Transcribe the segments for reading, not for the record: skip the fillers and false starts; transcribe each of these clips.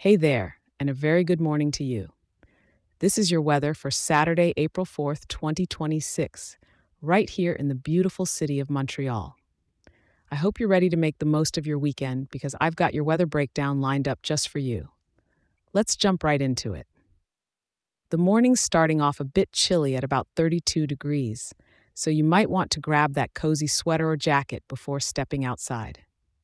Hey there, and a very good morning to you. This is your weather for Saturday, April 4th, 2026, right here in the beautiful city of Montreal. I hope you're ready to make the most of your weekend because I've got your weather breakdown lined up just for you. Let's jump right into it. The morning's starting off a bit chilly at about 32 degrees, so you might want to grab that cozy sweater or jacket before stepping outside.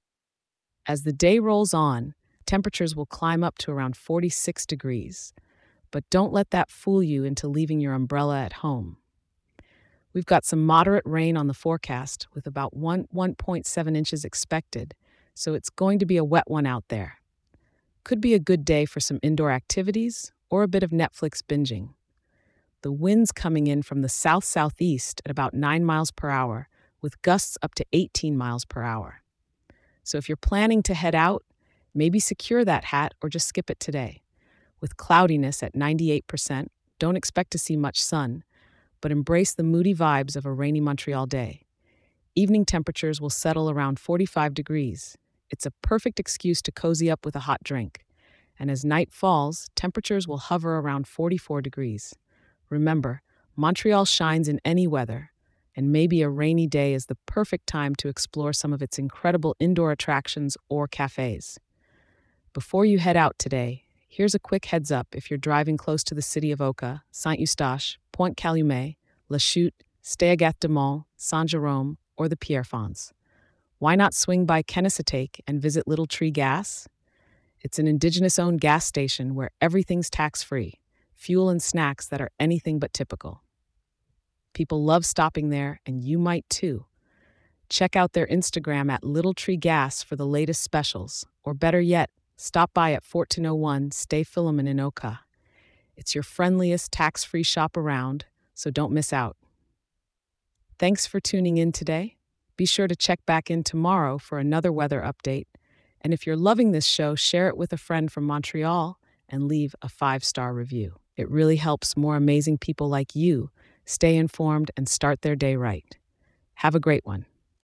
As the day rolls on, temperatures will climb up to around 46 degrees. But don't let that fool you into leaving your umbrella at home. We've got some moderate rain on the forecast with about 1.7 inches expected, so it's going to be a wet one out there. Could be a good day for some indoor activities or a bit of Netflix binging. The wind's coming in from the south-southeast at about 9 miles per hour, with gusts up to 18 miles per hour. So if you're planning to head out, maybe secure that hat or just skip it today. With cloudiness at 98%, don't expect to see much sun, but embrace the moody vibes of a rainy Montreal day. Evening temperatures will settle around 45 degrees. It's a perfect excuse to cozy up with a hot drink. And as night falls, temperatures will hover around 44 degrees. Remember, Montreal shines in any weather, and maybe a rainy day is the perfect time to explore some of its incredible indoor attractions or cafes. Before you head out today, here's a quick heads up if you're driving close to the city of Oka, Saint-Eustache, Pointe-Calumet, La Chute, Steigat-de-Mont, Saint-Jérôme, or the Pierrefonds. Why not swing by Kennesatake and visit Little Tree Gas? It's an indigenous-owned gas station where everything's tax-free, fuel and snacks that are anything but typical. People love stopping there, and you might too. Check out their Instagram at Little Tree Gas for the latest specials, or better yet, stop by at 1401 Stay Philemon in Oka. It's your friendliest tax-free shop around, so don't miss out. Thanks for tuning in today. Be sure to check back in tomorrow for another weather update. And if you're loving this show, share it with a friend from Montreal and leave a 5-star review. It really helps more amazing people like you stay informed and start their day right. Have a great one.